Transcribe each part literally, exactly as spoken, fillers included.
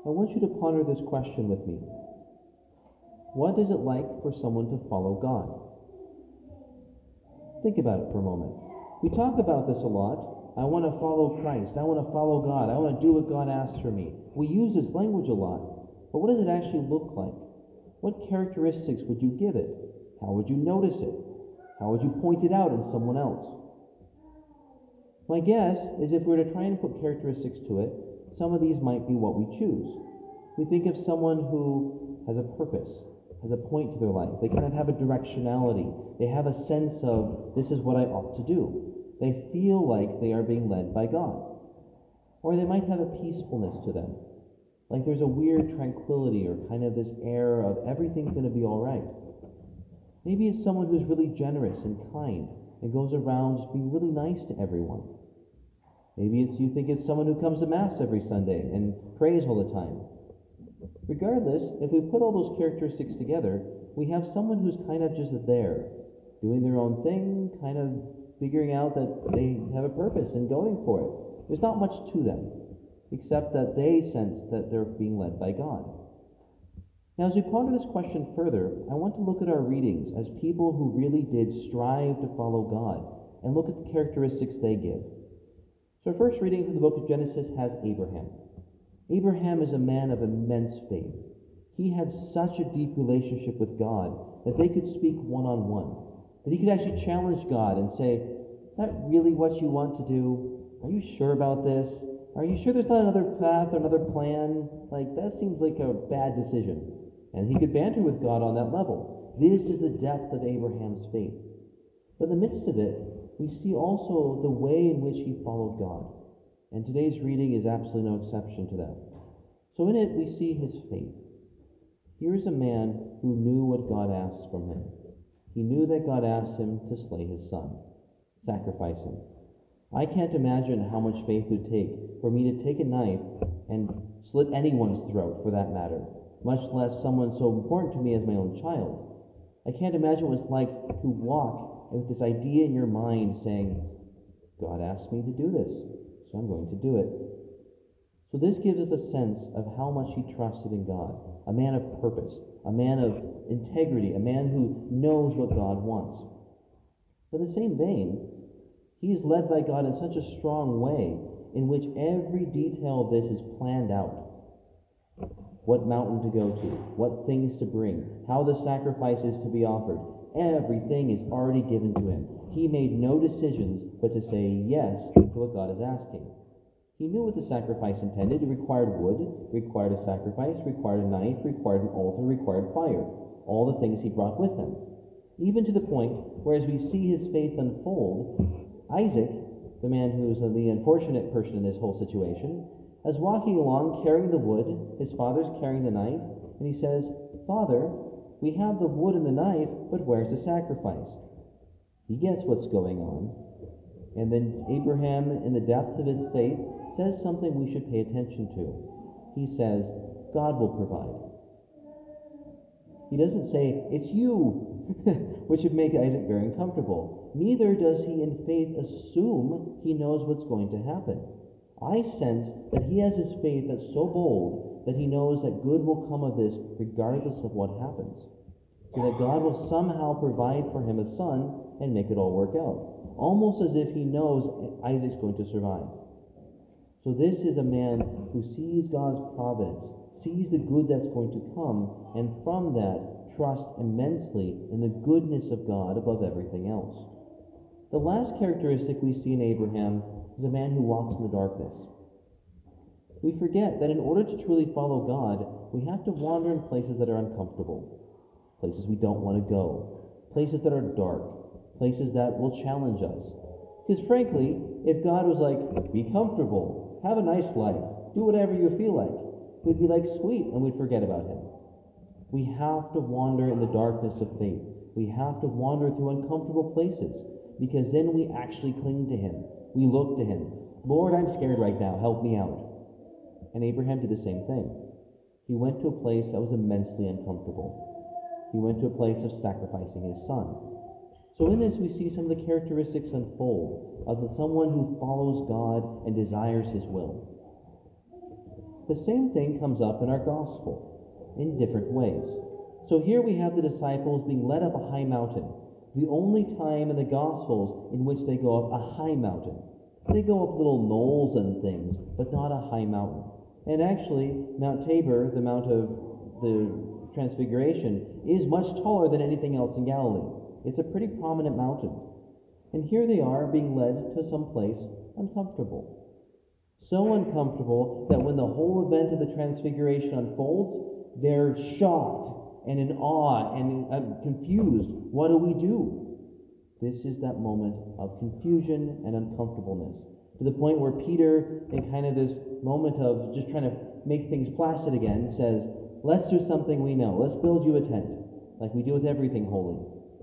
I want you to ponder this question with me. What is it like for someone to follow God? Think about it for a moment. We talk about this a lot. I want to follow Christ. I want to follow God. I want to do what God asks for me. We use this language a lot. But what does it actually look like? What characteristics would you give it? How would you notice it? How would you point it out in someone else? My guess is if we were to try and put characteristics to it, some of these might be what we choose. We think of someone who has a purpose, has a point to their life. They kind of have a directionality. They have a sense of, this is what I ought to do. They feel like they are being led by God. Or they might have a peacefulness to them. Like there's a weird tranquility or kind of this air of everything's going to be all right. Maybe it's someone who's really generous and kind and goes around just being really nice to everyone. Maybe it's, you think it's someone who comes to Mass every Sunday and prays all the time. Regardless, if we put all those characteristics together, we have someone who's kind of just there, doing their own thing, kind of figuring out that they have a purpose and going for it. There's not much to them, except that they sense that they're being led by God. Now, as we ponder this question further, I want to look at our readings as people who really did strive to follow God and look at the characteristics they give. So our first reading from the book of Genesis has Abraham. Abraham is a man of immense faith. He had such a deep relationship with God that they could speak one-on-one, that he could actually challenge God and say, is that really what you want to do? Are you sure about this? Are you sure there's not another path or another plan? Like, that seems like a bad decision. And he could banter with God on that level. This is the depth of Abraham's faith. But in the midst of it, we see also the way in which he followed God. And today's reading is absolutely no exception to that. So in it, we see his faith. Here's a man who knew what God asked from him. He knew that God asked him to slay his son, sacrifice him. I can't imagine how much faith it would take for me to take a knife and slit anyone's throat, for that matter, much less someone so important to me as my own child. I can't imagine what it's like to walk with this idea in your mind saying, God asked me to do this, so I'm going to do it. So this gives us a sense of how much he trusted in God, a man of purpose, a man of integrity, a man who knows what God wants. But in the same vein, he is led by God in such a strong way in which every detail of this is planned out. What mountain to go to, what things to bring, how the sacrifice is to be offered. Everything is already given to him. He made no decisions but to say yes to what God is asking. He knew what the sacrifice intended. It required wood, required a sacrifice, required a knife, required an altar, required fire. All the things he brought with him. Even to the point where as we see his faith unfold, Isaac, the man who's the unfortunate person in this whole situation, is walking along carrying the wood. His father's carrying the knife, and he says, Father, we have the wood and the knife, but where's the sacrifice? He gets what's going on. And then Abraham, in the depth of his faith, says something we should pay attention to. He says, God will provide. He doesn't say, it's you, which would make Isaac very uncomfortable. Neither does he in faith assume he knows what's going to happen. I sense that he has his faith that's so bold that he knows that good will come of this regardless of what happens. So that God will somehow provide for him a son and make it all work out. Almost as if he knows Isaac's going to survive. So this is a man who sees God's providence, sees the good that's going to come, and from that trusts immensely in the goodness of God above everything else. The last characteristic we see in Abraham is a man who walks in the darkness. We forget that in order to truly follow God, we have to wander in places that are uncomfortable, places we don't want to go, places that are dark, places that will challenge us. Because frankly, if God was like, be comfortable, have a nice life, do whatever you feel like, we'd be like, sweet, and we'd forget about him. We have to wander in the darkness of faith. We have to wander through uncomfortable places, because then we actually cling to him. We look to him. Lord, I'm scared right now. Help me out. And Abraham did the same thing. He went to a place that was immensely uncomfortable. He went to a place of sacrificing his son. So in this, we see some of the characteristics unfold of someone who follows God and desires his will. The same thing comes up in our gospel, in different ways. So here we have the disciples being led up a high mountain, the only time in the gospels in which they go up a high mountain. They go up little knolls and things, but not a high mountain. And actually, Mount Tabor, the Mount of the Transfiguration, is much taller than anything else in Galilee. It's a pretty prominent mountain. And here they are being led to some place uncomfortable. So uncomfortable that when the whole event of the Transfiguration unfolds, they're shocked and in awe and uh, confused. What do we do? This is that moment of confusion and uncomfortableness, to the point where Peter, in kind of this moment of just trying to make things placid again, says, let's do something we know. Let's build you a tent, like we do with everything holy.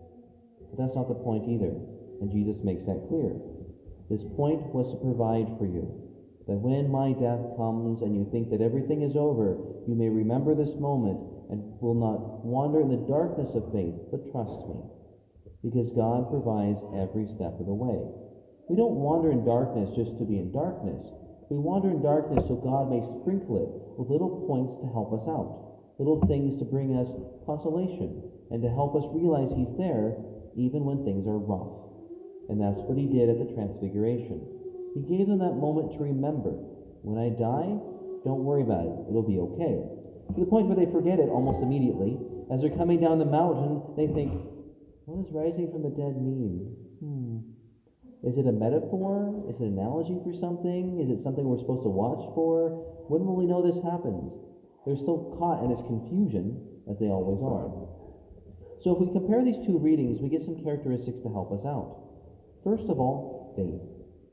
But that's not the point either, and Jesus makes that clear. This point was to provide for you, that when my death comes and you think that everything is over, you may remember this moment and will not wander in the darkness of faith, but trust me, because God provides every step of the way. We don't wander in darkness just to be in darkness. We wander in darkness so God may sprinkle it with little points to help us out, little things to bring us consolation, and to help us realize He's there even when things are rough. And that's what He did at the Transfiguration. He gave them that moment to remember, when I die, don't worry about it, it'll be okay. To the point where they forget it almost immediately. As they're coming down the mountain, they think, what does rising from the dead mean? Hmm. Is it a metaphor? Is it an analogy for something? Is it something we're supposed to watch for? When will we know this happens? They're still caught in this confusion, as they always are. So if we compare these two readings, we get some characteristics to help us out. First of all, faith.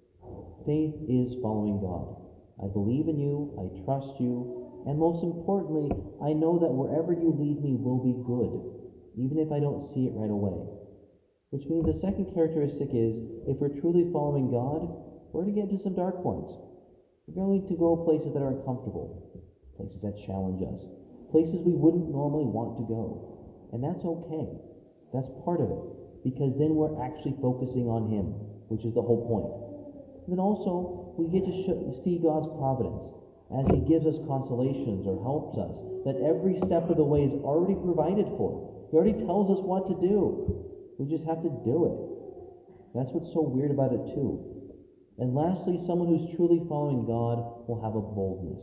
Faith is following God. I believe in you, I trust you, and most importantly, I know that wherever you lead me will be good, even if I don't see it right away. Which means the second characteristic is, if we're truly following God, we're going to get into some dark points. We're going to go places that are uncomfortable, places that challenge us, places we wouldn't normally want to go. And that's okay. That's part of it, because then we're actually focusing on Him, which is the whole point. And then also, we get to show, see God's providence as He gives us consolations or helps us, that every step of the way is already provided for. He already tells us what to do. We just have to do it. That's what's so weird about it too. And lastly, someone who's truly following God will have a boldness.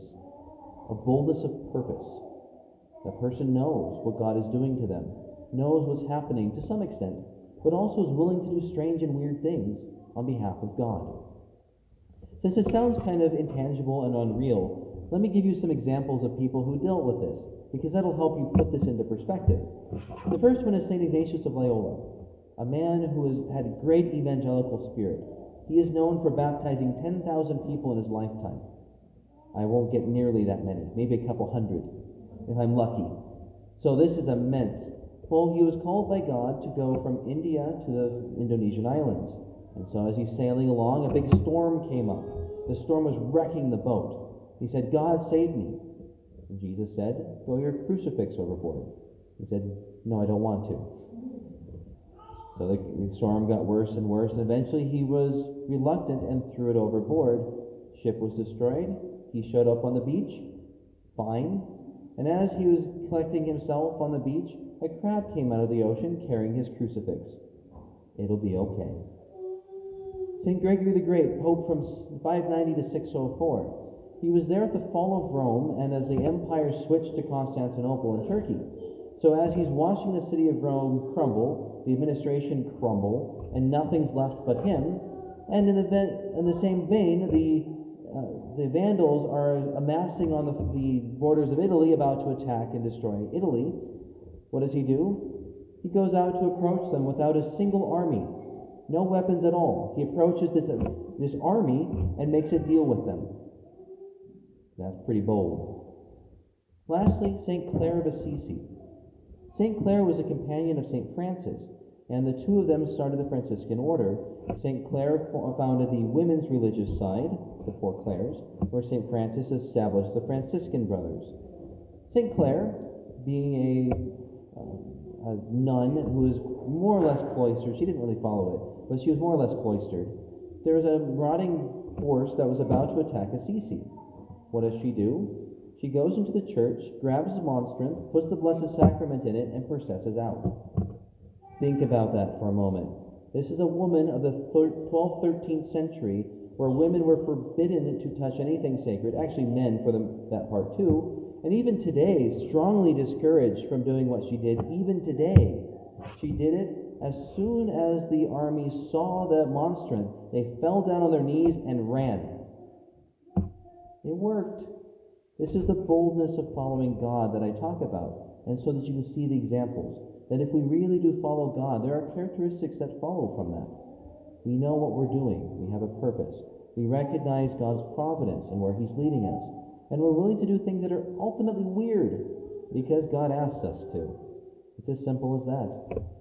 A boldness of purpose. That person knows what God is doing to them, knows what's happening to some extent, but also is willing to do strange and weird things on behalf of God. Since it sounds kind of intangible and unreal, let me give you some examples of people who dealt with this, because that'll help you put this into perspective. The first one is Saint Ignatius of Loyola, a man who has had great evangelical spirit. He is known for baptizing ten thousand people in his lifetime. I won't get nearly that many, maybe a couple hundred, if I'm lucky. So this is immense. Well, he was called by God to go from India to the Indonesian islands. And so as he's sailing along, a big storm came up. The storm was wrecking the boat. He said, God, save me. And Jesus said, throw your crucifix overboard. He said, no, I don't want to. So the, the storm got worse and worse, and eventually he was reluctant and threw it overboard. Ship was destroyed. He showed up on the beach, fine. And as he was collecting himself on the beach, a crab came out of the ocean carrying his crucifix. It'll be okay. Saint Gregory the Great, Pope from five ninety to six oh four. He was there at the fall of Rome, and as the empire switched to Constantinople in Turkey. So as he's watching the city of Rome crumble, the administration crumble, and nothing's left but him, and in the, in the same vein, the uh, the Vandals are amassing on the, the borders of Italy, about to attack and destroy Italy. What does he do? He goes out to approach them without a single army, no weapons at all. He approaches this, uh, this army and makes a deal with them. That's pretty bold. Lastly, Saint Clare of Assisi. Saint Clare was a companion of Saint Francis, and the two of them started the Franciscan order. Saint Clare founded the women's religious side, the Poor Clares, where Saint Francis established the Franciscan Brothers. Saint Clare, being a, uh, a nun who was more or less cloistered, she didn't really follow it, but she was more or less cloistered. There was a marauding force that was about to attack Assisi. What does she do? She goes into the church, grabs a monstrance, puts the Blessed Sacrament in it, and processes out. Think about that for a moment. This is a woman of the twelfth, thirteenth century where women were forbidden to touch anything sacred, actually men for the, that part too, and even today strongly discouraged from doing what she did. Even today, she did it as soon as the army saw that monstrance. They fell down on their knees and ran. It worked. This is the boldness of following God that I talk about, and so that you can see the examples. That if we really do follow God, there are characteristics that follow from that. We know what we're doing. We have a purpose. We recognize God's providence and where He's leading us. And we're willing to do things that are ultimately weird because God asked us to. It's as simple as that.